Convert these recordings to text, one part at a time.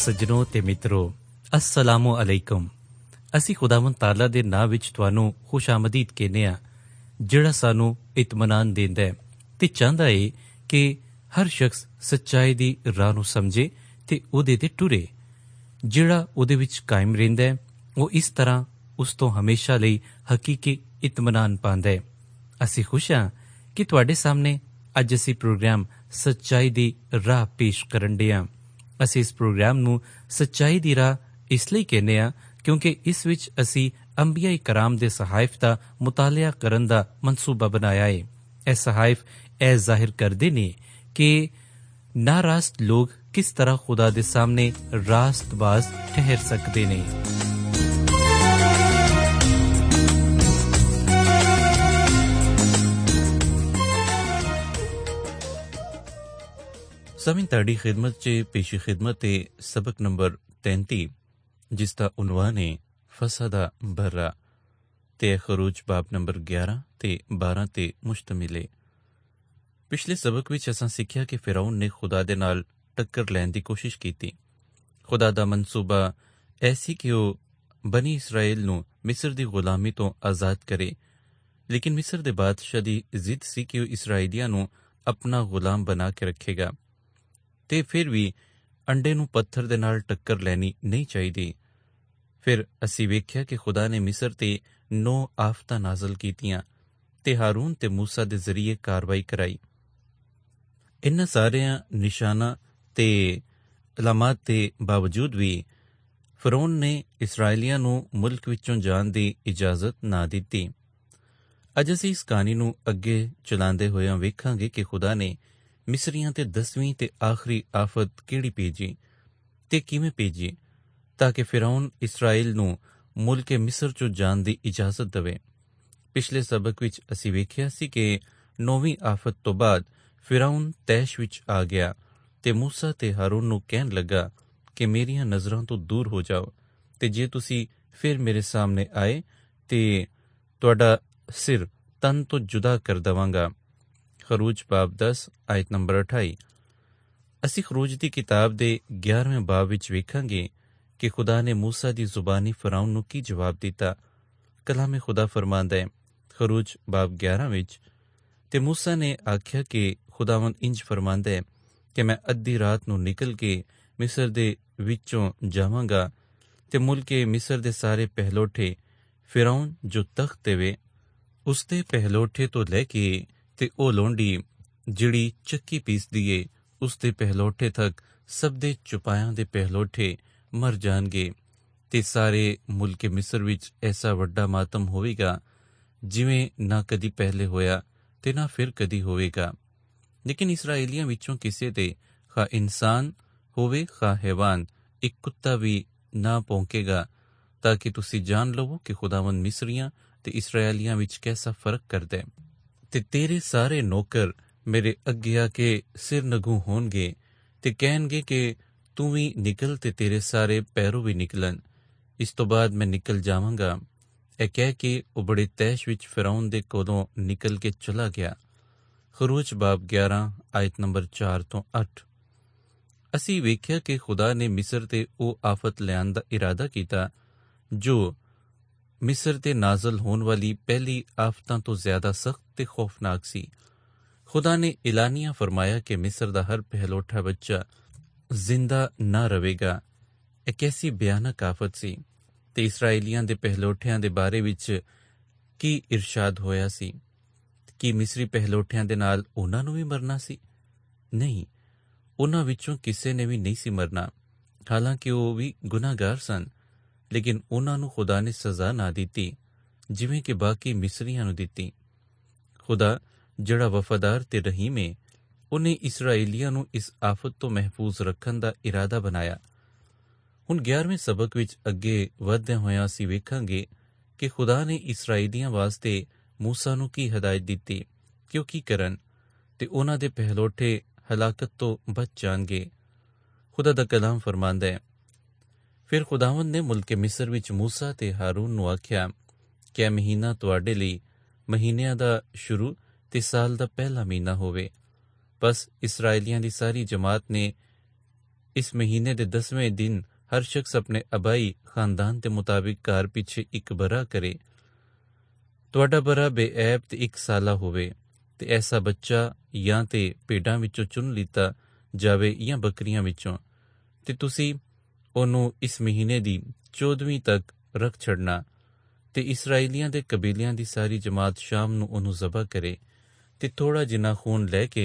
ਸੱਜਣੋ ਤੇ ਮਿੱਤਰੋ, अस्सलामु अलैकुम। ਅਸੀਂ ਖੁਦਾਵੰਦ ਤਾਲਾ ਦੇ ਨਾਂ ਵਿੱਚ ਤੁਹਾਨੂੰ ਖੁਸ਼ ਆਮਦੀਦ ਕਹਿੰਦੇ ਹਾਂ, ਜਿਹੜਾ ਸਾਨੂੰ ਇਤਮਾਨਾਨ ਦਿੰਦਾ ਹੈ ਤੇ ਚਾਹੁੰਦਾ ਏ ਕਿ ਹਰ ਸ਼ਖਸ ਸੱਚਾਈ ਦੀ ਰਾਹ ਨੂੰ ਸਮਝੇ ਤੇ ਉਹਦੇ ਤੇ ਟੁਰੇ। ਜਿਹੜਾ ਉਹਦੇ ਵਿੱਚ ਕਾਇਮ ਰਹਿੰਦਾ ਹੈ ਉਹ ਇਸ ਤਰ੍ਹਾਂ ਉਸ ਤੋਂ ਹਮੇਸ਼ਾ ਲਈ ਹਕੀਕੀ ਇਤਮਾਨਾਨ ਪਾਉਂਦਾ ਹੈ। ਅਸੀਂ ਖੁਸ਼ ਹਾਂ ਕਿ ਤੁਹਾਡੇ ਸਾਹਮਣੇ ਅੱਜ ਅਸੀਂ ਪ੍ਰੋਗਰਾਮ ਸੱਚਾਈ ਦੀ ਰਾਹ ਪੇਸ਼ ਕਰਨ ਡੇ ਹਾਂ। ਅਸੀਂ ਇਸ ਪ੍ਰੋਗਰਾਮ ਨੂੰ ਸੱਚਾਈ ਦੀ ਰਾਹ ਇਸ ਲਈ ਕਹਿੰਦੇ ਹਾਂ ਕਿਉਂਕਿ ਇਸ ਵਿੱਚ ਅਸੀਂ ਅੰਬੀਆ ਕਰਾਮ ਦੇ ਸਹਾਇਫ ਦਾ ਮੁਤਾਲਿਆ ਕਰਨ ਦਾ ਮਨਸੂਬਾ ਬਣਾਇਆ ਹੈ। ਇਹ ਸਹਾਇਫ ਇਹ ਜ਼ਾਹਿਰ ਕਰਦੇ ਨੇ ਕਿ ਨਾਰਾਸਤ ਲੋਕ ਕਿਸ ਤਰ੍ਹਾਂ ਖੁਦਾ ਦੇ ਸਾਹਮਣੇ ਰਾਸਤਬਾਜ਼ ਠਹਿਰ ਸਕਦੇ ਨੇ। ਸਮੇਂ ਤੁਹਾਡੀ ਖਿਦਮਤ 'ਚ ਪੇਸ਼ੀ ਖਿਦਮਤ ਹੈ ਸਬਕ ਨੰਬਰ 33, ਜਿਸ ਦਾ ਉਨਵਾਨ ਹੈ ਫਸਾ ਦਾ ਬਰਰਾ ਤੇ ਖਰੂਜ ਬਾਬ ਨੰਬਰ 11 ਤੇ 12 ਤੇ ਮੁਸ਼ਤਮਿਲ ਹੈ। ਪਿਛਲੇ ਸਬਕ ਵਿੱਚ ਅਸਾਂ ਸਿੱਖਿਆ ਕਿ ਫਿਰੌਨ ਨੇ ਖੁਦਾ ਦੇ ਨਾਲ ਟੱਕਰ ਲੈਣ ਦੀ ਕੋਸ਼ਿਸ਼ ਕੀਤੀ। ਖੁਦਾ ਦਾ ਮਨਸੂਬਾ ਐਸੀ ਕਿ ਉਹ ਬਨੀ ਇਸਰਾਏਲ ਨੂੰ ਮਿਸਰ ਦੀ ਗੁਲਾਮੀ ਤੋਂ ਆਜ਼ਾਦ ਕਰੇ, ਲੇਕਿਨ ਮਿਸਰ ਦੇ ਬਾਦਸ਼ਾਹ ਦੀ ਜ਼ਿੱਦ ਸੀ ਕਿ ਉਹ ਇਸਰਾਏਲੀਆਂ ਨੂੰ ਆਪਣਾ ਗੁਲਾਮ ਬਣਾ ਕੇ ਰੱਖੇਗਾ ਤੇ ਫਿਰ ਵੀ ਅੰਡੇ ਨੂੰ ਪੱਥਰ ਦੇ ਨਾਲ ਟੱਕਰ ਲੈਣੀ ਨਹੀਂ ਚਾਹੀਦੀ। ਫਿਰ ਅਸੀਂ ਵੇਖਿਆ ਕਿ ਖੁਦਾ ਨੇ ਮਿਸਰ ਤੇ 9 ਆਫਤਾਂ ਨਾਜ਼ਲ ਕੀਤੀਆਂ ਤੇ ਹਾਰੂਨ ਤੇ ਮੂਸਾ ਦੇ ਜ਼ਰੀਏ ਕਾਰਵਾਈ ਕਰਾਈ। ਇਨ੍ਹਾਂ ਸਾਰਿਆਂ ਨਿਸ਼ਾਨਾਂ ਤੇ ਅਲਾਮਾਤ ਦੇ ਬਾਵਜੂਦ ਵੀ ਫਿਰੌਨ ਨੇ ਇਸਰਾਏਲੀਆਂ ਨੂੰ ਮੁਲਕ ਵਿੱਚੋਂ ਜਾਣ ਦੀ ਇਜਾਜ਼ਤ ਨਾ ਦਿੱਤੀ। ਅੱਜ ਅਸੀਂ ਇਸ ਕਹਾਣੀ ਨੂੰ ਅੱਗੇ ਚਲਾਉਂਦੇ ਹੋਇਆਂ ਵੇਖਾਂਗੇ ਕਿ ਖੁਦਾ ਨੇ ਮਿਸਰੀਆਂ ਤੇ 10ਵੀਂ ਤੇ ਆਖਰੀ ਆਫਤ ਕਿਹੜੀ ਭੇਜੀ ਤੇ ਕਿਵੇਂ ਭੇਜੀ ਤਾਂ ਕਿ ਫਿਰੌਨ ਇਸਰਾਏਲ ਨੂੰ ਮੁਲਕ ਮਿਸਰ ਚੋਂ ਜਾਣ ਦੀ ਇਜਾਜ਼ਤ ਦੇਵੇ। ਪਿਛਲੇ ਸਬਕ ਵਿੱਚ ਅਸੀਂ ਵੇਖਿਆ ਸੀ ਕਿ 9ਵੀਂ ਆਫਤ ਤੋਂ ਬਾਅਦ ਫਿਰੌਨ ਤੈਸ਼ ਵਿੱਚ ਆ ਗਿਆ ਤੇ ਮੂਸਾ ਤੇ ਹਾਰੂਨ ਨੂੰ ਕਹਿਣ ਲੱਗਾ ਕਿ ਮੇਰੀਆਂ ਨਜ਼ਰਾਂ ਤੋਂ ਦੂਰ ਹੋ ਜਾਓ ਤੇ ਜੇ ਤੁਸੀਂ ਫਿਰ ਮੇਰੇ ਸਾਹਮਣੇ ਆਏ ਤੇ ਤੁਹਾਡਾ ਸਿਰ ਤਨ ਤੋਂ ਜੁਦਾ ਕਰ ਦੇਵਾਂਗਾ। ਖਰੂਜ ਬਾਬ 10 ਆਇਤ ਨੰਬਰ 28। ਅਸੀਂ ਖਰੂਜ ਦੀ ਕਿਤਾਬ ਦੇ 11ਵੇਂ ਬਾਬ ਵਿੱਚ ਵੇਖਾਂਗੇ ਕਿ ਖੁਦਾ ਨੇ ਮੂਸਾ ਦੀ ਜ਼ੁਬਾਨੀ ਫਿਰੌਨ ਨੂੰ ਕੀ ਜਵਾਬ ਦਿੱਤਾ। ਕਲਾਮੇ ਖੁਦਾ ਫਰਮਾਂਦਾ ਹੈ ਖਰੂਜ ਬਾਬ 11 ਵਿੱਚ, ਤੇ ਮੂਸਾ ਨੇ ਆਖਿਆ ਕਿ ਖੁਦਾਵੰਦ ਇੰਜ ਫਰਮਾਂਦਾ ਹੈ ਕਿ ਮੈਂ ਅੱਧੀ ਰਾਤ ਨੂੰ ਨਿਕਲ ਕੇ ਮਿਸਰ ਦੇ ਵਿੱਚੋਂ ਜਾਵਾਂਗਾ ਤੇ ਮੁਲਕੇ ਮਿਸਰ ਦੇ ਸਾਰੇ ਪਹਿਲੋਠੇ ਫਿਰੌਨ ਜੋ ਤਖਤ ਤੇ ਵੇ ਉਸਦੇ ਪਹਿਲੋਠੇ ਤੋਂ ਲੈ ਕੇ ਤੇ ਉਹ ਲੋਂਡੀ ਜਿਹੜੀ ਚੱਕੀ ਪੀਸਦੀ ਏ ਉਸਦੇ ਪਹਿਲੋਠੇ ਤੱਕ ਸਭ ਦੇ ਚੁਪਾਇਆਂ ਦੇ ਪਹਿਲੋਠੇ ਮਰ ਜਾਣਗੇ ਤੇ ਸਾਰੇ ਮੁਲਕੇ ਮਿਸਰ ਵਿੱਚ ਐਸਾ ਵੱਡਾ ਮਾਤਮ ਹੋਵੇਗਾ ਜਿਵੇਂ ਨਾ ਕਦੀ ਪਹਿਲੇ ਹੋਇਆ ਤੇ ਨਾ ਫਿਰ ਕਦੀ ਹੋਵੇਗਾ। ਲੇਕਿਨ ਇਸਰਾਏਲੀਆਂ ਵਿੱਚੋਂ ਕਿਸੇ ਤੇ ਖਾ ਇਨਸਾਨ ਹੋਵੇ ਖਾ ਹੈਵਾਨ ਇੱਕ ਕੁੱਤਾ ਵੀ ਨਾ ਭੌਂਕੇਗਾ, ਤਾਂ ਕਿ ਤੁਸੀਂ ਜਾਣ ਲਵੋ ਕਿ ਖੁਦਾਵੰਦ ਮਿਸਰੀਆਂ ਤੇ ਇਸਰਾਏਲੀਆਂ ਵਿੱਚ ਕੈਸਾ ਫਰਕ ਕਰਦਾ ਹੈ। ਤੇ ਤੇਰੇ ਸਾਰੇ ਨੌਕਰ ਮੇਰੇ ਅੱਗੇ ਆ ਕੇ ਸਿਰ ਨਗੂ ਹੋਣਗੇ ਤੇ ਕਹਿਣਗੇ ਕਿ ਤੂੰ ਵੀ ਨਿਕਲ ਤੇ ਤੇਰੇ ਸਾਰੇ ਪੈਰੋਂ ਵੀ ਨਿਕਲਣ। ਇਸ ਤੋਂ ਬਾਅਦ ਮੈਂ ਨਿਕਲ ਜਾਵਾਂਗਾ। ਇਹ ਕਹਿ ਕੇ ਉਹ ਬੜੇ ਤੈਸ਼ ਵਿੱਚ ਫਿਰੌਨ ਦੇ ਕੋਲੋਂ ਨਿਕਲ ਕੇ ਚਲਾ ਗਿਆ। ਖਰੂਜ ਬਾਬ 11 ਆਇਤ ਨੰਬਰ 4 ਤੋਂ 8। ਅਸੀਂ ਵੇਖਿਆ ਕਿ ਖੁਦਾ ਨੇ ਮਿਸਰ ਤੇ ਉਹ ਆਫਤ ਲਿਆਉਣ ਦਾ ਇਰਾਦਾ ਕੀਤਾ ਜੋ ਮਿਸਰ ਤੇ ਨਾਜ਼ਲ ਹੋਣ ਵਾਲੀ ਪਹਿਲੀ ਆਫਤਾਂ ਤੋਂ ਜ਼ਿਆਦਾ ਸਖਤ ਤੇ ਖੌਫਨਾਕ ਸੀ। ਖੁਦਾ ਨੇ ਇਲਾਨੀਆ ਫਰਮਾਇਆ ਕਿ ਮਿਸਰ ਦਾ ਹਰ ਪਹਿਲੋਠਾ ਬੱਚਾ ਜ਼ਿੰਦਾ ਨਾ ਰਵੇਗਾ। ਇਹ ਕੈਸੀ ਭਿਆਨਕ ਆਫਤ ਸੀ। ਤੇ ਇਸਰਾਏਲੀਆਂ ਦੇ ਪਹਿਲੋਠਿਆਂ ਦੇ ਬਾਰੇ ਵਿੱਚ ਕੀ ਇਰਸ਼ਾਦ ਹੋਇਆ ਸੀ? ਕੀ ਮਿਸਰੀ ਪਹਿਲੋਠਿਆਂ ਦੇ ਨਾਲ ਉਹਨਾਂ ਨੂੰ ਵੀ ਮਰਨਾ ਸੀ? ਨਹੀਂ, ਉਹਨਾਂ ਵਿੱਚੋਂ ਕਿਸੇ ਨੇ ਵੀ ਨਹੀਂ ਸੀ ਮਰਨਾ, ਹਾਲਾਂਕਿ ਉਹ ਵੀ ਗੁਨਾਹਗਾਰ ਸਨ। ਲੇਕਿਨ ਉਹਨਾਂ ਨੂੰ ਖੁਦਾ ਨੇ ਸਜ਼ਾ ਨਾ ਦਿੱਤੀ ਜਿਵੇਂ ਕਿ ਬਾਕੀ ਮਿਸਰੀਆਂ ਨੂੰ ਦਿੱਤੀ। ਖੁਦਾ ਜਿਹੜਾ ਵਫਾਦਾਰ ਤੇ ਰਹੀਮ ਏ, ਉਹਨੇ ਇਸਰਾਏਲੀਆਂ ਨੂੰ ਇਸ ਆਫਤ ਤੋਂ ਮਹਿਫੂਜ਼ ਰੱਖਣ ਦਾ ਇਰਾਦਾ ਬਣਾਇਆ। ਹੁਣ 11ਵੇਂ ਸਬਕ ਵਿੱਚ ਅੱਗੇ ਵਧਦਿਆਂ ਹੋਇਆਂ ਅਸੀਂ ਵੇਖਾਂਗੇ ਕਿ ਖੁਦਾ ਨੇ ਇਸਰਾਏਲੀਆਂ ਵਾਸਤੇ ਮੂਸਾ ਨੂੰ ਕੀ ਹਦਾਇਤ ਦਿੱਤੀ ਕਿ ਉਹ ਕੀ ਕਰਨ ਤੇ ਉਹਨਾਂ ਦੇ ਪਹਿਲੋਠੇ ਹਲਾਕਤ ਤੋਂ ਬਚ ਜਾਣਗੇ। ਖੁਦਾ ਦਾ ਕਲਾਮ ਫਰਮਾਂਦਾ ਹੈ, ਫਿਰ ਖੁਦਾਵੰਦ ਨੇ ਮੁਲਕੇ ਮਿਸਰ ਵਿੱਚ ਮੂਸਾ ਤੇ ਹਾਰੂਨ ਨੂੰ ਆਖਿਆ ਕਿ ਇਹ ਮਹੀਨਾ ਤੁਹਾਡੇ ਲਈ ਮਹੀਨਿਆਂ ਦਾ ਸ਼ੁਰੂ ਤੇ ਸਾਲ ਦਾ ਪਹਿਲਾ ਮਹੀਨਾ ਹੋਵੇ। ਬਸ ਇਸਰਾਏਲੀਆਂ ਦੀ ਸਾਰੀ ਜਮਾਤ ਨੇ इस महीने के 10वें दिन हर शख्स अपने आबाई खानदान के मुताबिक घर पिछे एक बरा करे। तुहाडा बरा बेऐब ते 1 साला होवे ते ऐसा बच्चा या ते भेडां विचों चुन लीता जावे या बकरियां विचों, ते तुसी ओनू इस महीने दी 14वीं तक रख छड़ना। ते इसराइलियां दे कबीलियां दी सारी जमात शाम नू ओनू ज़बा करे ते थोड़ा जिन्ना खून लैके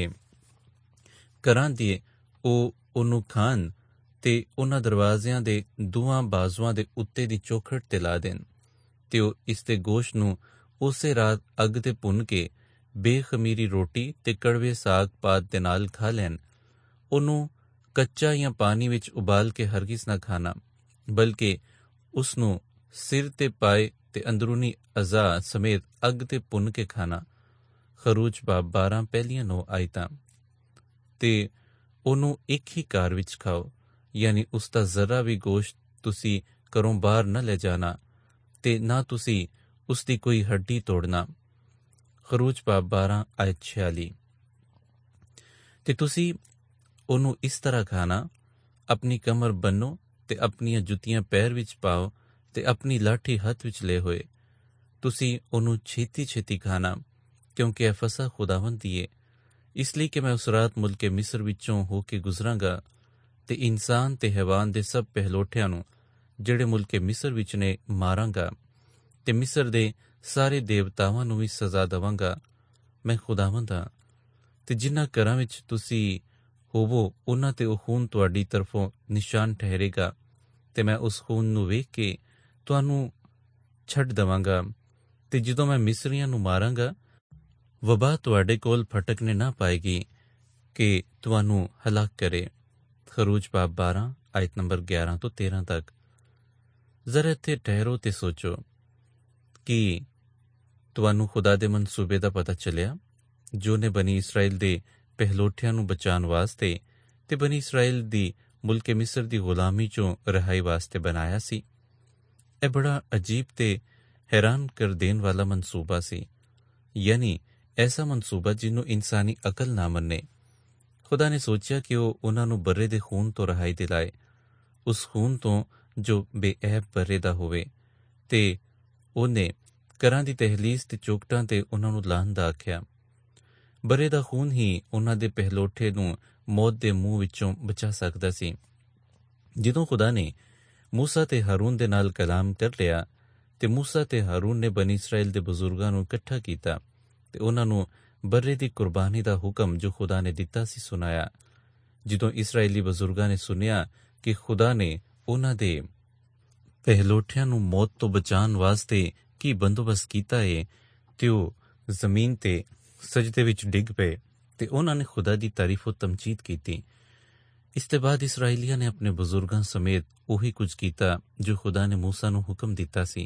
घरां दे ओनू खान ते उन्हां दरवाज़ियां दे दोवां बाजुआं दे उत्ते दी चौखट ते ला देन ते इसदे गोश्त नू उसे रात अग ते भुन के बेखमीरी रोटी ते कड़वे साग पात दे नाल खा लैन। ओनू कच्चा या पानी विच उबाल के हरगिज़ ना खाना, बल्कि उसनू सिर ते पाए ते अंदरूनी अज़ा समेत अग ते भुन के खाना। खरूज बाब 12 पहलियां 9 आयतां। ते ओनू एक ही कार विच खाओ, यानी उसका जरा भी गोश्त तुसी घरों बाहर न ले जाना ते ना तुसी उसकी कोई हड्डी तोड़ना। खरूज बाब 12 आयत 46। ते तुसी ओनू इस तरह खाना, अपनी कमर बन्नो ते अपनियां जुतियां पैर विच पाओ ते अपनी लाठी हथ विच ले होए। तुसी ओनू छेती छेती खाना, क्योंकि यह फसा खुदावंद दी है, इसलिए कि मैं उस रात मुल्के मिस्र विचों हो के गुजरांगा ते इंसान ते हैवान दे सब पहलोठियां नू जेड़े मुल्के मिस्र विच ने मारांगा ते मिस्र दे सारे देवतावां नू भी सजा दवांगा। मैं खुदावंद हां। ते जिन्हां घरां विच तुसी होवो उन्हां ते ओह खून तुहाडी तरफों निशान ठहरेगा ते मैं उस खून नू वेख के तुहानू छड्ड दवांगा ते जदों मैं मिस्रियां नू मारांगा वबा तुहाडे कोल फटकने ना पाएगी कि तुहानू हलाक करे। खरूज बाब 12 आयत नंबर 11 तो 13 तक। जरा इत्थे ठहरो ते सोचो कि तुहानू खुदा दे मनसूबे दा पता चलिया जो ने बनी इसराइल दे पहलोठियां नू बचान वास्ते ते बनी इसराइल दी मुल्के मिस्र दी गुलामी चों रहाई वास्ते बनाया सी। यह बड़ा अजीब ते हैरान कर देन वाला मनसूबा सी, यानी ऐसा मनसूबा जिन्नू इंसानी अकल ना मन्ने। खुदा ने सोचा कि वो उन्होंने बर्रे दे खून तो रहाई दिलाए, उस खून तो जो बेऐब बर्रे दा होवे, ते उन्हें घरां दी तहलीस ते चौकटां ते उन्होंने लान दा आख्या। बर्रे दा खून ही उन्हां दे पहलोठे नू मौत दे मुंह विचों बचा सकदा सी। जदों खुदा ने मूसा ते हारून दे नाल कलाम कर लिया ते मूसा ते हारून ने बनी इसराइल दे बजुर्गां नू इकट्ठा कीता ते उन्हां नू बर्रे दी कुर्बानी दा हुक्म जो खुदा ने दिता सी सुनाया। जदों इसराइली बजुर्गां ने सुनिया कि खुदा ने उन्हां दे पहलोठियां नू मौत तो बचान वास्ते की बंदोबस्त कीता है ते ओह जमीन ते सजदे विच डिग पे ते उन्हां ने खुदा दी तारीफ तमजीद कीती। इसते बाद इसराइलियां ने अपने बजुर्गां समेत उही कुछ कीता जो खुदा ने मूसा नू हुक्म दिता सी।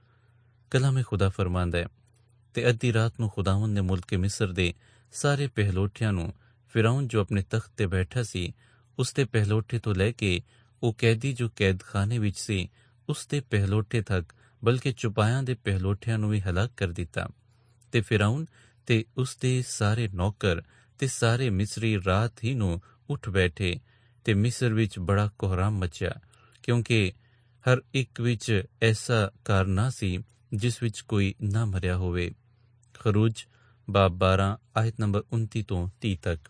कलामे खुदा फरमांदा है ते अद्धी रात नू खुदावंद ने मुल्के मिस्र दे सारे पहलोठियां नू फिरौन जो अपने तख्त ते बैठा सी उसते पहलोठे तो लैके वो कैदी जो कैद खाने विच सी उसते पहलोठे तक, बल्कि चुपायां दे पहलोठियां नू भी हलाक कर दिता। ते फिरौन ते उसदे सारे नौकर ते सारे मिस्री रात ही नू उठ बैठे ते मिस्र विच बड़ा कोहराम मचा, क्योंकि हर एक विच ऐसा घर ना सी जिस विच कोई ना मरिया होवे। खरूज बाब 12 आयत नंबर 29 तो 30 तक।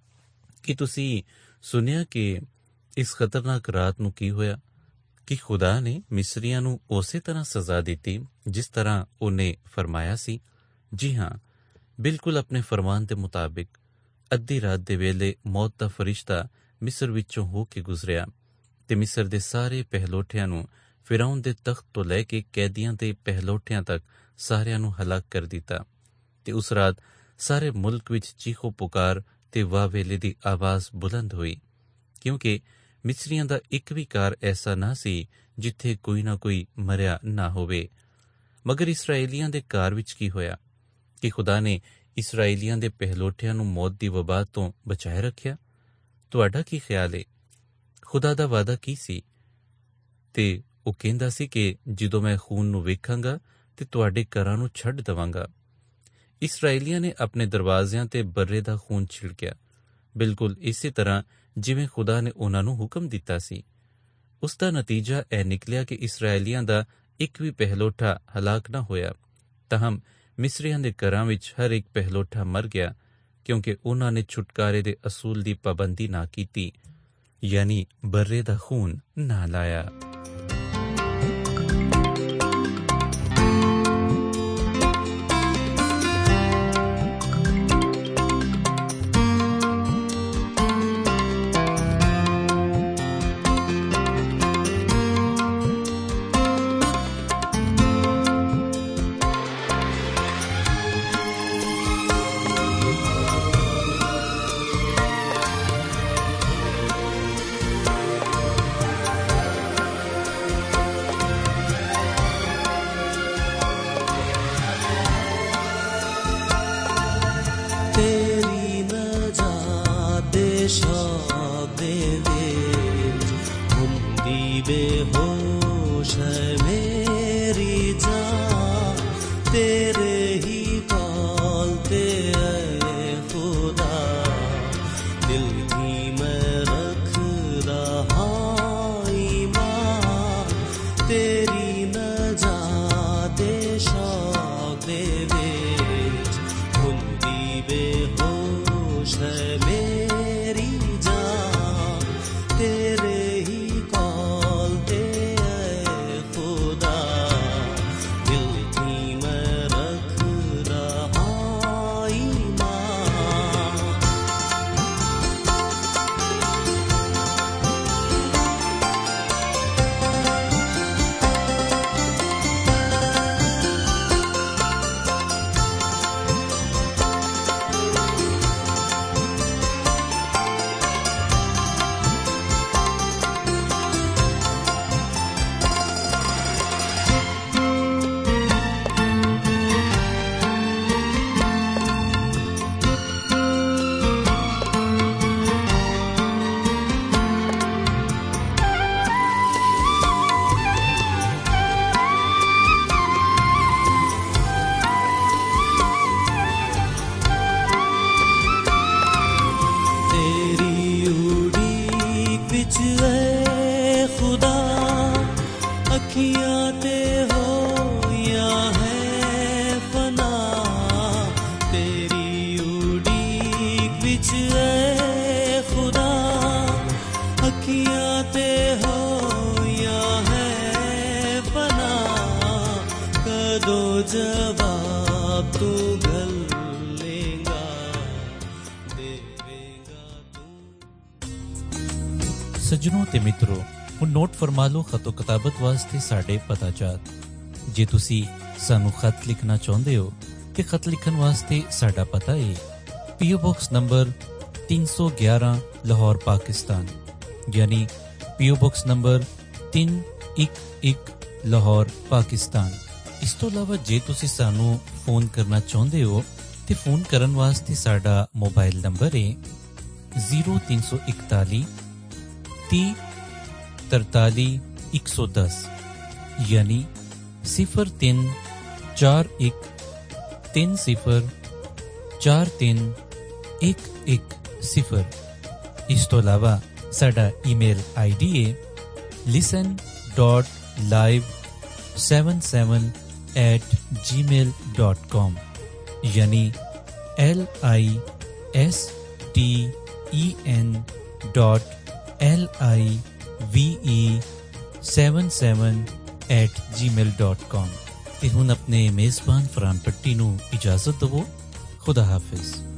कि तुसी सुनिया कि इस खतरनाक रात नू की होया कि खुदा ने मिस्रियां नू उसे तरह सजा दी जिस तरह उन्हें फरमाया सी। जी हाँ, बिल्कुल अपने फरमान के मुताबिक अद्धी रात दे वेले मौत दा फरिश्ता मिस्र विचों हो के गुजरिया ते मिस्र दे सारे पहलोठियां नू फिरौन दे तख्त तो लैके कैदियां दे पहलोठियां तक सारियां नू हलाक कर दिता। ते उस रात सारे मुल्क विच चीखो पुकार ते वाह वेले दी आवाज बुलंद हुई, क्योंकि मिस्रियां दा एक भी कार ऐसा ना सी जिथे कोई ना कोई मरिया ना होवे। मगर इसराइलियां दे कार विच की होया कि खुदा ने इसराइलियां दे पहलोठियां नू मौत दी वबा तो बचाए रखिया। तुहाडा की ख्याल है? खुदा दा वादा की सी? ते ਉਹ ਕਹਿੰਦਾ ਸੀ ਕਿ ਜਦੋਂ मैं खून ਨੂੰ ਵੇਖਾਂਗਾ ਤੇ ਤੁਹਾਡੇ ਘਰਾਂ ਨੂੰ ਛੱਡ ਦਵਾਂਗਾ। इसराइलियां ने अपने दरवाज़ियां ते बर्रे दा खून छिड़किया, बिल्कुल इसी तरह ਜਿਵੇਂ ਖੁਦਾ ਨੇ ਉਹਨਾਂ ਨੂੰ ਹੁਕਮ ਦਿੱਤਾ ਸੀ। ਉਸ ਦਾ ਨਤੀਜਾ ਇਹ ਨਿਕਲਿਆ ਕਿ ਇਸਰਾਏਲੀਆਂ ਦਾ ਇੱਕ ਵੀ ਪਹਿਲੋਠਾ ਹਲਾਕ ਨਾ ਹੋਇਆ। ਤਾਹਮ ਮਿਸਰੀਆਂ ਦੇ ਘਰਾਂ ਵਿੱਚ ਹਰ ਇੱਕ ਪਹਿਲੋਠਾ ਮਰ ਗਿਆ, ਕਿਉਂਕਿ ਉਹਨਾਂ ਨੇ ਛੁਟਕਾਰੇ ਦੇ ਅਸੂਲ ਦੀ ਪਾਬੰਦੀ ਨਾ ਕੀਤੀ, ਯਾਨੀ ਬਰਰੇ ਦਾ ਖੂਨ ਨਾ ਲਾਇਆ। ਸੱਜਣੋ ਤੇ ਮਿੱਤਰੋ, ਹੁਣ ਨੋਟ ਫਰਮਾ ਲਓ ਖਤੋ ਕਿਤਾਬਤ ਵਾਸਤੇ ਸਾਡੇ ਪਤਾ ਚਾਤ। ਜੇ ਤੁਸੀਂ ਸਾਨੂੰ ਖਤ ਲਿਖਣਾ ਚਾਹੁੰਦੇ ਹੋ ਤੇ ਖਤ ਲਿਖਣ ਵਾਸਤੇ ਸਾਡਾ ਪਤਾ ਹੈ ਪੀਓ ਬਾਕਸ ਨੰਬਰ 311 ਲਾਹੌਰ ਪਾਕਿਸਤਾਨ, ਯਾਨੀ ਪੀਓ ਬਾਕਸ ਨੰਬਰ 311 ਲਾਹੌਰ ਪਾਕਿਸਤਾਨ। ਇਸ ਤੋਂ ਇਲਾਵਾ ਜੇ ਤੁਸੀਂ ਸਾਨੂੰ ਫੋਨ ਕਰਨਾ ਚਾਹੁੰਦੇ ਹੋ ਤੇ ਫੋਨ ਕਰਨ ਵਾਸਤੇ ਸਾਡਾ ਮੋਬਾਈਲ ਨੰਬਰ ਹੈ 0341 30 43 110, यानी 03 41 30 43 110। इस तो अलावा साडा ईमेल आईडी है listen.live77@gmail.com, यानी LISTENLIVE77@gmail.com। ਤੇ ਹੁਣ ਆਪਣੇ ਮੇਜ਼ਬਾਨ ਫਰਾਂ ਪੱਟੀ ਨੂੰ ਇਜਾਜ਼ਤ ਦਿਵੋ। खुदा हाफिज।